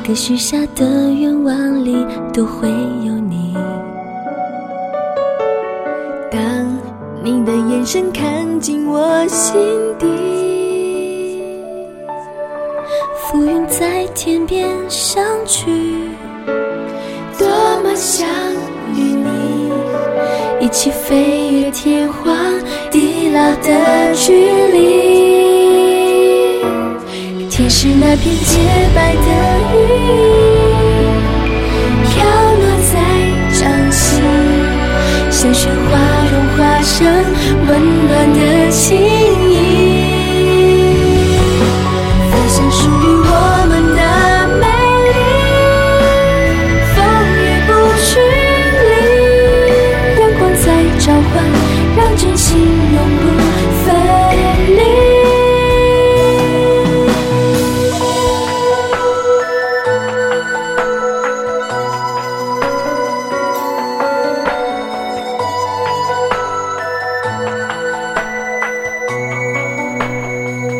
个许下的愿望里都会有你。 当你的眼神看进我心底， 浮云在天边相聚， 多么想与你一起飞越天荒地老的距离。天是那片洁白的云，飘落在掌心，像雪花融化成温暖的情